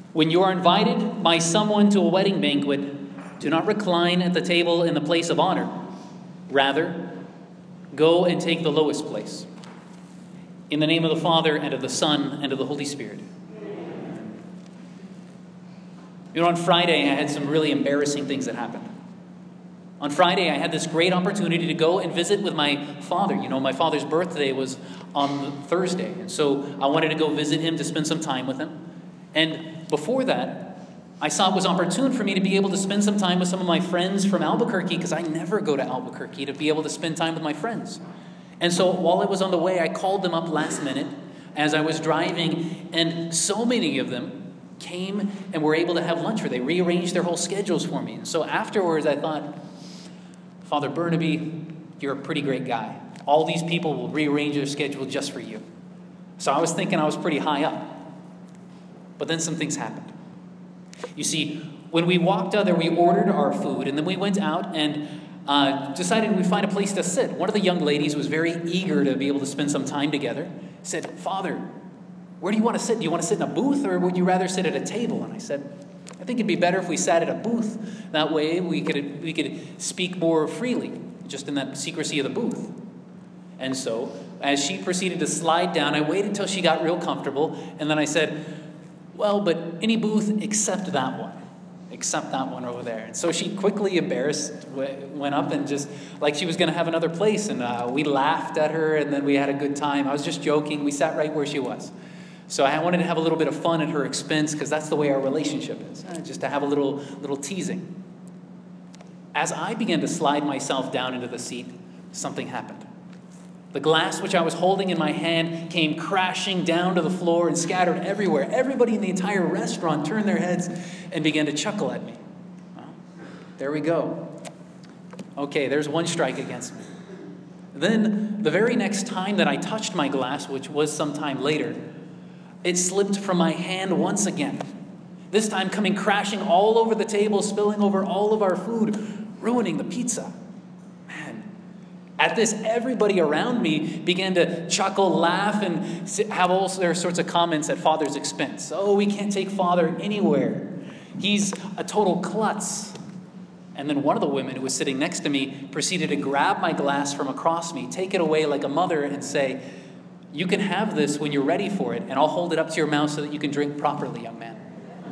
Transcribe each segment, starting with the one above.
When you are invited by someone to a wedding banquet, do not recline at the table in the place of honor. Rather, go and take the lowest place. In the name of the Father, and of the Son, and of the Holy Spirit. You know, on Friday, I had some really embarrassing things that happened. On Friday, I had this great opportunity to go and visit with my father. You know, my father's birthday was on Thursday. And so I wanted to go visit him, to spend some time with him. And before that, I saw it was opportune for me to be able to spend some time with some of my friends from Albuquerque, because I never go to Albuquerque, to be able to spend time with my friends. And so while I was on the way, I called them up last minute as I was driving, and so many of them came and were able to have lunch, or they rearranged their whole schedules for me. And so afterwards, I thought, Father Burnaby, you're a pretty great guy. All these people will rearrange their schedule just for you. So I was thinking I was pretty high up. But then some things happened. You see, when we walked out there, we ordered our food, and then we went out and decided we'd find a place to sit. One of the young ladies was very eager to be able to spend some time together. Said, Father, where do you want to sit? Do you want to sit in a booth, or would you rather sit at a table? And I said, I think it'd be better if we sat at a booth. That way we could speak more freely, just in that secrecy of the booth. And so, as she proceeded to slide down, I waited until she got real comfortable, and then I said, well, but any booth except that one. Except that one over there. And so she quickly, embarrassed, went up and just, like she was going to have another place. And we laughed at her, and then we had a good time. I was just joking. We sat right where she was. So I wanted to have a little bit of fun at her expense, because that's the way our relationship is. Just to have a little teasing. As I began to slide myself down into the seat, something happened. The glass which I was holding in my hand came crashing down to the floor and scattered everywhere. Everybody in the entire restaurant turned their heads and began to chuckle at me. Well, there we go. Okay, there's one strike against me. Then, the very next time that I touched my glass, which was some time later, it slipped from my hand once again. This time coming crashing all over the table, spilling over all of our food, ruining the pizza. At this, everybody around me began to chuckle, laugh, and have all their sorts of comments at Father's expense. Oh, we can't take Father anywhere. He's a total klutz. And then one of the women who was sitting next to me proceeded to grab my glass from across me, take it away like a mother, and say, you can have this when you're ready for it, and I'll hold it up to your mouth so that you can drink properly, young man.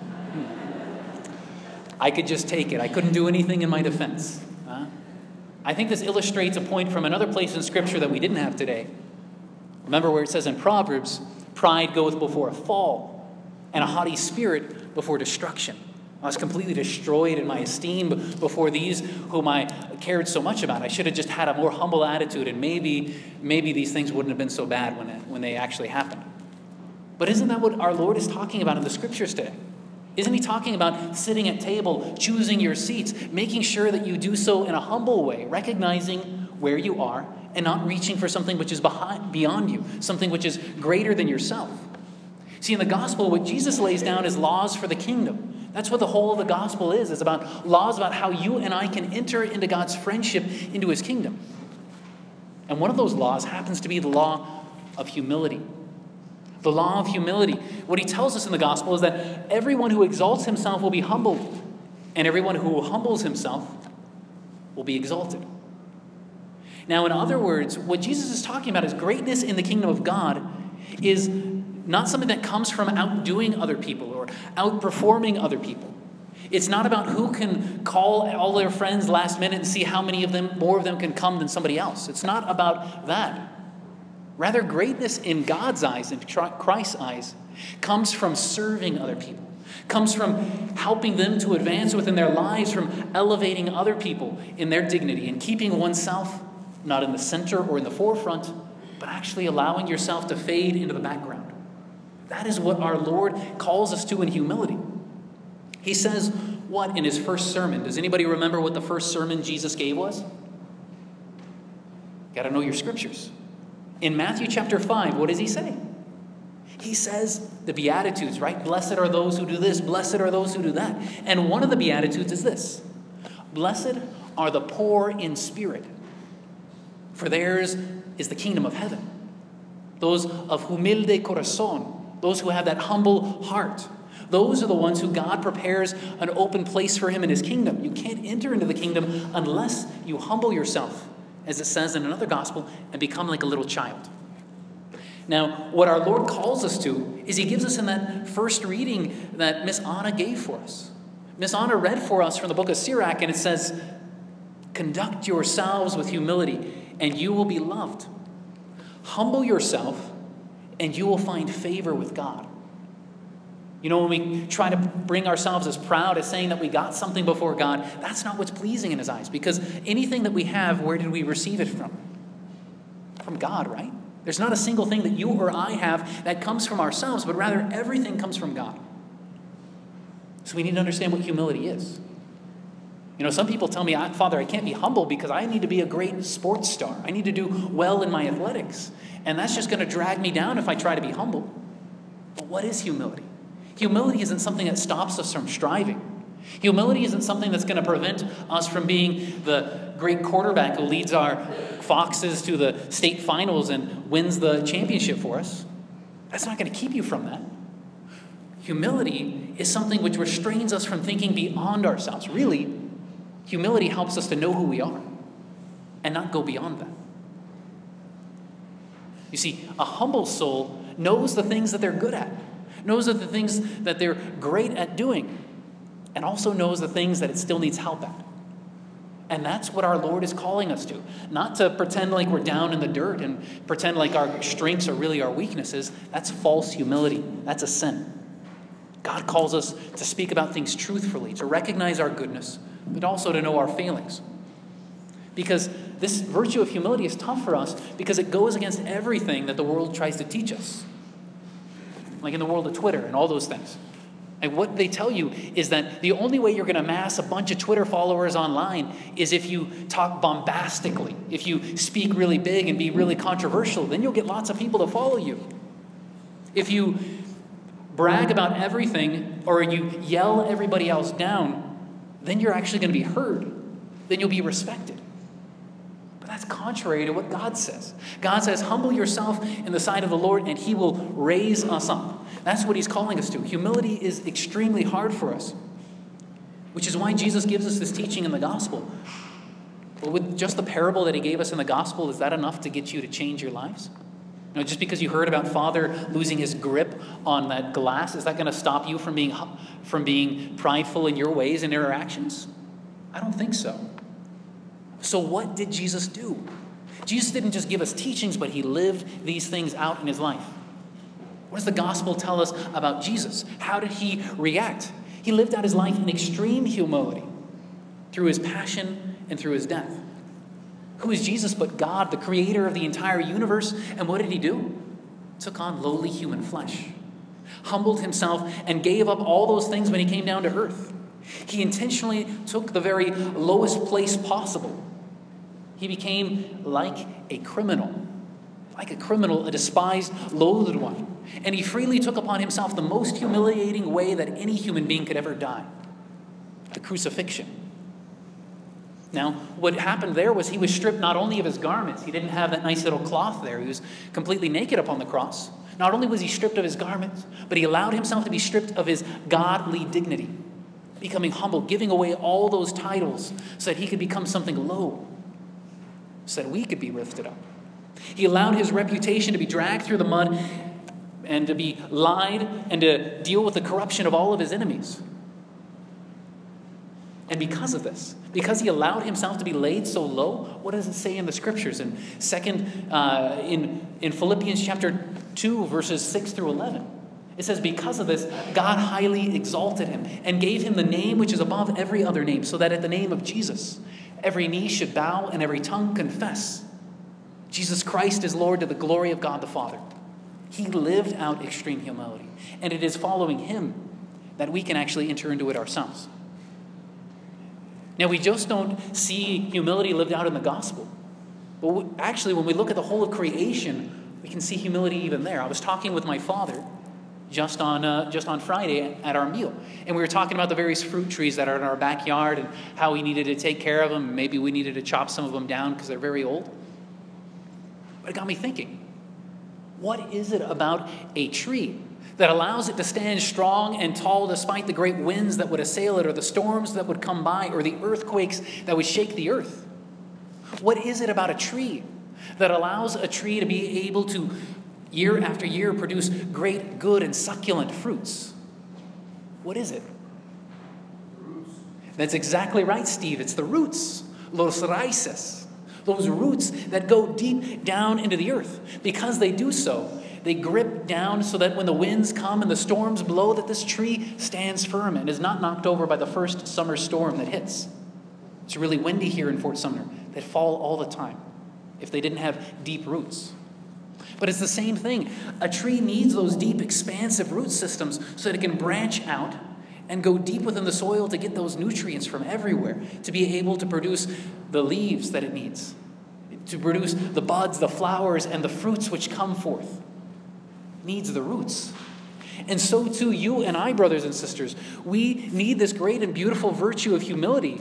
I could just take it. I couldn't do anything in my defense. I think this illustrates a point from another place in Scripture that we didn't have today. Remember where it says in Proverbs, pride goeth before a fall, and a haughty spirit before destruction. I was completely destroyed in my esteem before these whom I cared so much about. I should have just had a more humble attitude, and maybe these things wouldn't have been so bad when they actually happened. But isn't that what our Lord is talking about in the Scriptures today? Isn't he talking about sitting at table, choosing your seats, making sure that you do so in a humble way, recognizing where you are and not reaching for something which is beyond you, something which is greater than yourself? See, in the gospel, what Jesus lays down is laws for the kingdom. That's what the whole of the gospel is. It's about laws about how you and I can enter into God's friendship, into his kingdom. And one of those laws happens to be the law of humility. The law of humility. What he tells us in the gospel is that everyone who exalts himself will be humbled, and everyone who humbles himself will be exalted. Now, in other words, what Jesus is talking about is greatness in the kingdom of God is not something that comes from outdoing other people or outperforming other people. It's not about who can call all their friends last minute and see how many of them, more of them can come than somebody else. It's not about that. Rather, greatness in God's eyes, in Christ's eyes, comes from serving other people, comes from helping them to advance within their lives, from elevating other people in their dignity and keeping oneself not in the center or in the forefront, but actually allowing yourself to fade into the background. That is what our Lord calls us to in humility. He says what in his first sermon? Does anybody remember what the first sermon Jesus gave was? You got to know your scriptures. In Matthew chapter 5, what does he say? He says the Beatitudes, right? Blessed are those who do this. Blessed are those who do that. And one of the Beatitudes is this. Blessed are the poor in spirit, for theirs is the kingdom of heaven. Those of humilde corazón, those who have that humble heart. Those are the ones who God prepares an open place for him in his kingdom. You can't enter into the kingdom unless you humble yourself, as it says in another gospel, and become like a little child. Now, what our Lord calls us to is he gives us in that first reading that Miss Anna gave for us. Miss Anna read for us from the book of Sirach, and it says, "Conduct yourselves with humility, and you will be loved. Humble yourself, and you will find favor with God." You know, when we try to bring ourselves as proud as saying that we got something before God, that's not what's pleasing in his eyes. Because anything that we have, where did we receive it from? From God, right? There's not a single thing that you or I have that comes from ourselves, but rather everything comes from God. So we need to understand what humility is. You know, some people tell me, "Father, I can't be humble because I need to be a great sports star. I need to do well in my athletics. And that's just going to drag me down if I try to be humble." But what is humility? Humility isn't something that stops us from striving. Humility isn't something that's going to prevent us from being the great quarterback who leads our Foxes to the state finals and wins the championship for us. That's not going to keep you from that. Humility is something which restrains us from thinking beyond ourselves. Really, humility helps us to know who we are and not go beyond that. You see, a humble soul knows the things that they're good at, knows the things that they're great at doing, and also knows the things that it still needs help at. And that's what our Lord is calling us to. Not to pretend like we're down in the dirt and pretend like our strengths are really our weaknesses. That's false humility. That's a sin. God calls us to speak about things truthfully, to recognize our goodness, but also to know our failings. Because this virtue of humility is tough for us because it goes against everything that the world tries to teach us. Like in the world of Twitter and all those things. And what they tell you is that the only way you're going to amass a bunch of Twitter followers online is if you talk bombastically, if you speak really big and be really controversial. Then you'll get lots of people to follow you. If you brag about everything or you yell everybody else down, then you're actually going to be heard. Then you'll be respected. But that's contrary to what God says. God says, humble yourself in the sight of the Lord and he will raise us up. That's what he's calling us to. Humility is extremely hard for us, which is why Jesus gives us this teaching in the gospel. But with just the parable that he gave us in the gospel, is that enough to get you to change your lives? You know, just because you heard about Father losing his grip on that glass, is that going to stop you from being prideful in your ways and interactions? I don't think so. So what did Jesus do? Jesus didn't just give us teachings, but he lived these things out in his life. What does the gospel tell us about Jesus? How did he react? He lived out his life in extreme humility through his passion and through his death. Who is Jesus but God, the creator of the entire universe? And what did he do? Took on lowly human flesh, humbled himself, and gave up all those things when he came down to earth. He intentionally took the very lowest place possible. He became like a criminal, a despised, loathed one. And he freely took upon himself the most humiliating way that any human being could ever die, the crucifixion. Now, what happened there was he was stripped not only of his garments, he didn't have that nice little cloth there, he was completely naked upon the cross. Not only was he stripped of his garments, but he allowed himself to be stripped of his godly dignity, becoming humble, giving away all those titles so that he could become something low, so that we could be lifted up. He allowed his reputation to be dragged through the mud and to be lied and to deal with the corruption of all of his enemies. And because of this, because he allowed himself to be laid so low, what does it say in the scriptures? In Philippians chapter 2, verses 6 through 11. It says, because of this, God highly exalted him and gave him the name which is above every other name, so that at the name of Jesus, every knee should bow and every tongue confess Jesus Christ is Lord, to the glory of God the Father. He lived out extreme humility. And it is following him that we can actually enter into it ourselves. Now, we just don't see humility lived out in the gospel. But actually, when we look at the whole of creation, we can see humility even there. I was talking with my father just on Friday at our meal. And we were talking about the various fruit trees that are in our backyard and how we needed to take care of them. Maybe we needed to chop some of them down because they're very old. But it got me thinking, what is it about a tree that allows it to stand strong and tall despite the great winds that would assail it, or the storms that would come by, or the earthquakes that would shake the earth? What is it about a tree that allows a tree to be able to, year after year, produce great, good, and succulent fruits? What is it? Roots. That's exactly right, Steve. It's the roots. Los raíces. Those roots that go deep down into the earth. Because they do so, they grip down so that when the winds come and the storms blow, that this tree stands firm and is not knocked over by the first summer storm that hits. It's really windy here in Fort Sumner. They'd fall all the time if they didn't have deep roots. But it's the same thing. A tree needs those deep, expansive root systems so that it can branch out and go deep within the soil to get those nutrients from everywhere, to be able to produce the leaves that it needs, to produce the buds, the flowers, and the fruits which come forth. It needs the roots. And so too, you and I, brothers and sisters, we need this great and beautiful virtue of humility,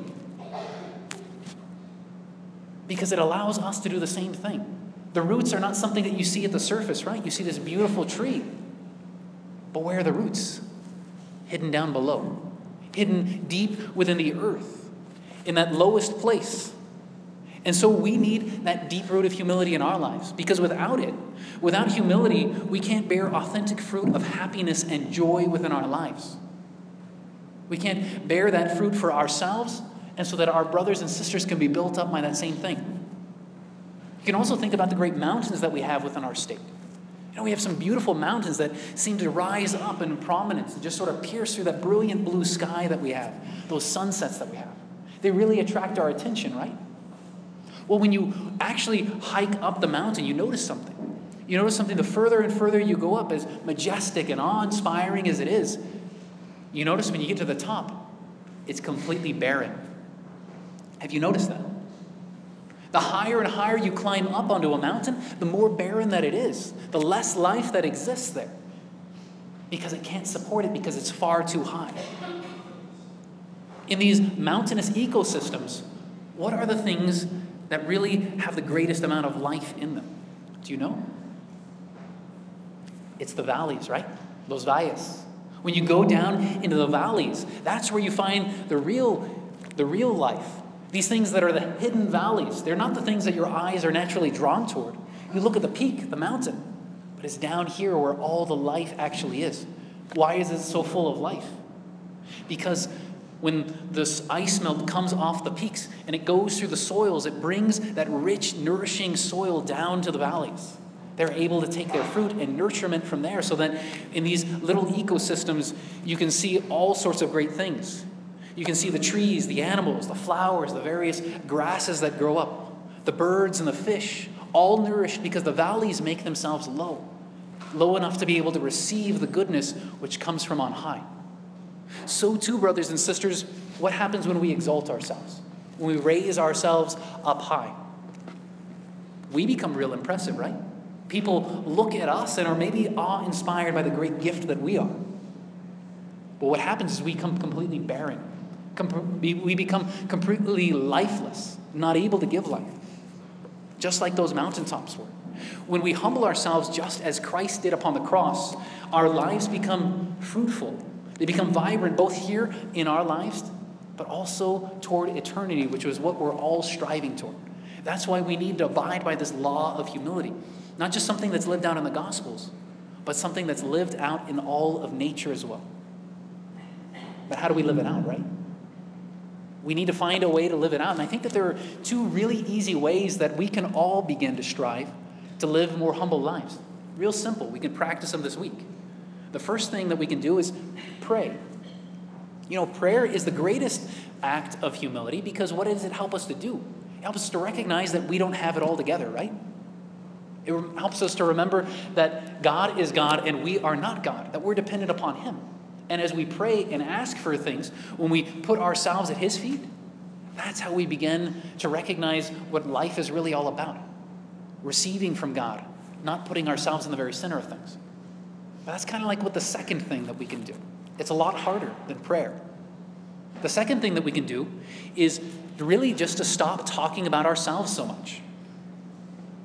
because it allows us to do the same thing. The roots are not something that you see at the surface, right? You see this beautiful tree. But where are the roots? Hidden down below. Hidden deep within the earth. In that lowest place. And so we need that deep root of humility in our lives. Because without it, without humility, we can't bear authentic fruit of happiness and joy within our lives. We can't bear that fruit for ourselves, and so that our brothers and sisters can be built up by that same thing. You can also think about the great mountains that we have within our state. You know, we have some beautiful mountains that seem to rise up in prominence and just sort of pierce through that brilliant blue sky that we have, those sunsets that we have. They really attract our attention, right? Well, when you actually hike up the mountain, you notice something. You notice something the further and further you go up, as majestic and awe-inspiring as it is, you notice when you get to the top, it's completely barren. Have you noticed that? The higher and higher you climb up onto a mountain, the more barren that it is, the less life that exists there. Because it can't support it, because it's far too high. In these mountainous ecosystems, what are the things that really have the greatest amount of life in them? Do you know? It's the valleys, right? Los valles. When you go down into the valleys, that's where you find the real life. These things that are the hidden valleys, they're not the things that your eyes are naturally drawn toward. You look at the peak, the mountain, but it's down here where all the life actually is. Why is it so full of life? Because when this ice melt comes off the peaks and it goes through the soils, it brings that rich, nourishing soil down to the valleys. They're able to take their fruit and nurturement from there, so that in these little ecosystems, you can see all sorts of great things. You can see the trees, the animals, the flowers, the various grasses that grow up, the birds and the fish, all nourished because the valleys make themselves low enough to be able to receive the goodness which comes from on high. So too, brothers and sisters, what happens when we exalt ourselves? When we raise ourselves up high? We become real impressive, right? People look at us and are maybe awe-inspired by the great gift that we are. But what happens is we become completely barren. We become completely lifeless, not able to give life, just like those mountaintops were. When we humble ourselves just as Christ did upon the cross, our lives become fruitful. They become vibrant both here in our lives, but also toward eternity, which was what we're all striving toward. That's why we need to abide by this law of humility. Not just something that's lived out in the Gospels, but something that's lived out in all of nature as well. But how do we live it out, right? We need to find a way to live it out. And I think that there are two really easy ways that we can all begin to strive to live more humble lives. Real simple. We can practice them this week. The first thing that we can do is pray. You know, prayer is the greatest act of humility, because what does it help us to do? It helps us to recognize that we don't have it all together, right? It helps us to remember that God is God and we are not God, that we're dependent upon Him. And as we pray and ask for things, when we put ourselves at His feet, that's how we begin to recognize what life is really all about. Receiving from God, not putting ourselves in the very center of things. But that's kind of like what the second thing that we can do. It's a lot harder than prayer. The second thing that we can do is really just to stop talking about ourselves so much. You know,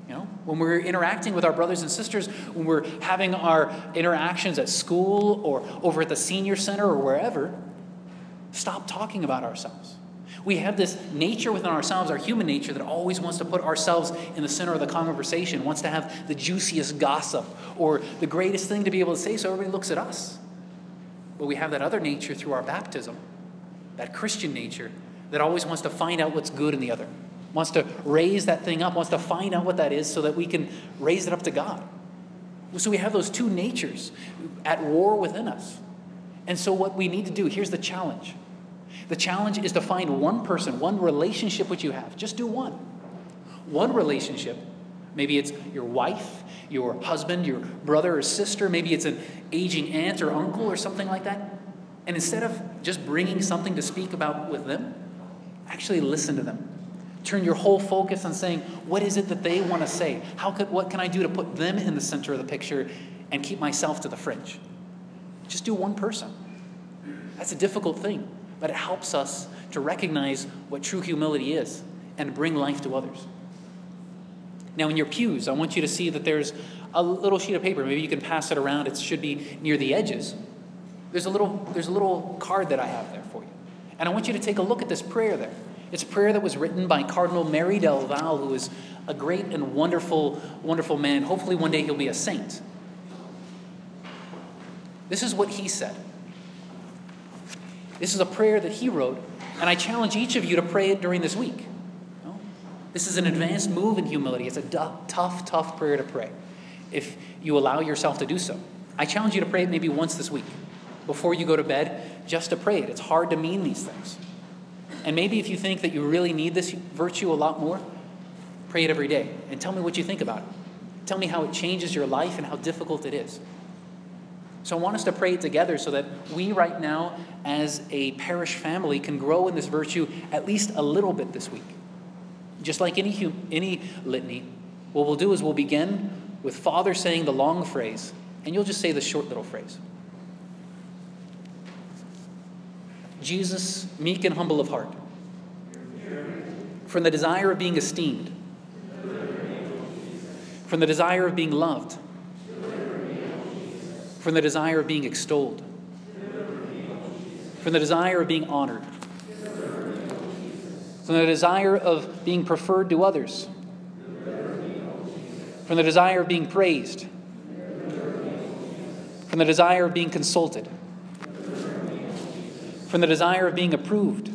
when we're interacting with our brothers and sisters, when we're having our interactions at school or over at the senior center or wherever, stop talking about ourselves. We have this nature within ourselves, our human nature, that always wants to put ourselves in the center of the conversation, wants to have the juiciest gossip or the greatest thing to be able to say so everybody looks at us. But we have that other nature through our baptism, that Christian nature that always wants to find out what's good in the other, wants to raise that thing up, wants to find out what that is so that we can raise it up to God. So we have those two natures at war within us. And so what we need to do, here's the challenge. The challenge is to find one person, one relationship which you have. Just do one. One relationship. Maybe it's your wife, your husband, your brother or sister. Maybe it's an aging aunt or uncle or something like that. And instead of just bringing something to speak about with them, actually listen to them. Turn your whole focus on saying, what is it that they want to say? What can I do to put them in the center of the picture and keep myself to the fringe? Just do one person. That's a difficult thing, but it helps us to recognize what true humility is and bring life to others. Now, in your pews, I want you to see that there's a little sheet of paper. Maybe you can pass it around. It should be near the edges. There's a little card that I have there for you. And I want you to take a look at this prayer there. It's a prayer that was written by Cardinal Merry del Val, who is a great and wonderful, wonderful man. Hopefully one day he'll be a saint. This is what he said. This is a prayer that he wrote, and I challenge each of you to pray it during this week. This is an advanced move in humility. It's a tough prayer to pray if you allow yourself to do so. I challenge you to pray it maybe once this week before you go to bed, just to pray it. It's hard to mean these things. And maybe if you think that you really need this virtue a lot more, pray it every day and tell me what you think about it. Tell me how it changes your life and how difficult it is. So I want us to pray it together so that we right now as a parish family can grow in this virtue at least a little bit this week. Just like any litany, what we'll do is we'll begin with Father saying the long phrase, and you'll just say the short little phrase. Jesus, meek and humble of heart, from the desire of being esteemed, from the desire of being loved, from the desire of being extolled, from the desire of being honored, from the desire of being preferred to others, from the desire of being praised, from the desire of being consulted, from the desire of being approved,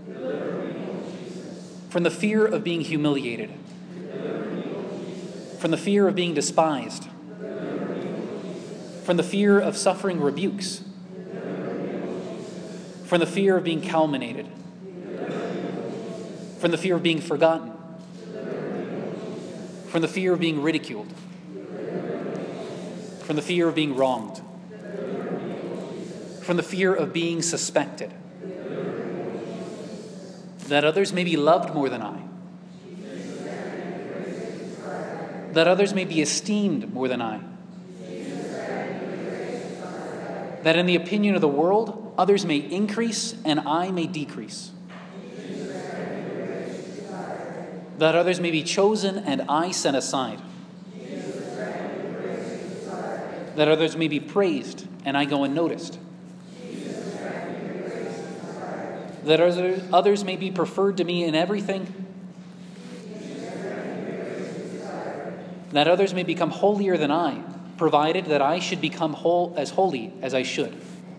from the fear of being humiliated, from the fear of being despised, from the fear of suffering rebukes, from the fear of being calumniated, from the fear of being forgotten, from the fear of being ridiculed, from the fear of being wronged, from the fear of being suspected, that others may be loved more than I, that others may be esteemed more than I, that in the opinion of the world, others may increase and I may decrease, that others may be chosen and I set aside, that others may be praised and I go unnoticed, that others may be preferred to me in everything, that others may become holier than I, provided that I should become holy as I should.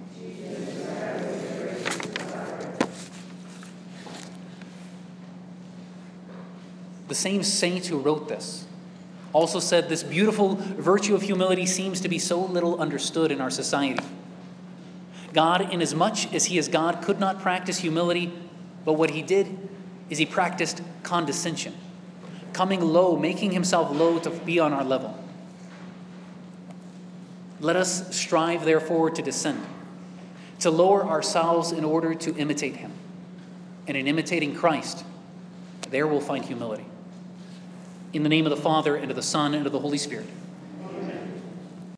The same saint who wrote this also said this beautiful virtue of humility seems to be so little understood in our society. God, inasmuch as he is God, could not practice humility, but what he did is he practiced condescension, coming low, making himself low to be on our level. Let us strive, therefore, to descend, to lower ourselves in order to imitate him. And in imitating Christ, there we'll find humility. In the name of the Father, and of the Son, and of the Holy Spirit.